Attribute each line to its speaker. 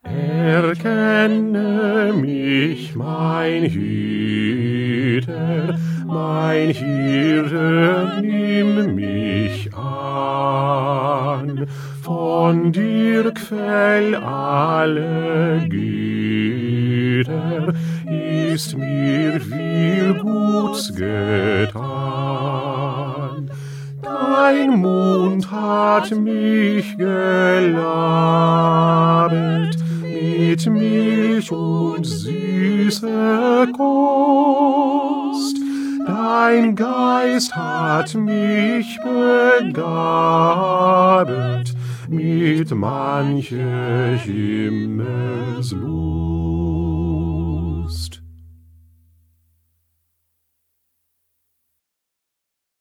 Speaker 1: Erkenne mich, mein Hüter, nimm mich an. Von dir quell alle Güter, ist mir viel Guts getan. Dein Mund hat mich gelabet mit Milch und süßer Kost. Dein Geist hat mich begabet mit mancher Himmelslust.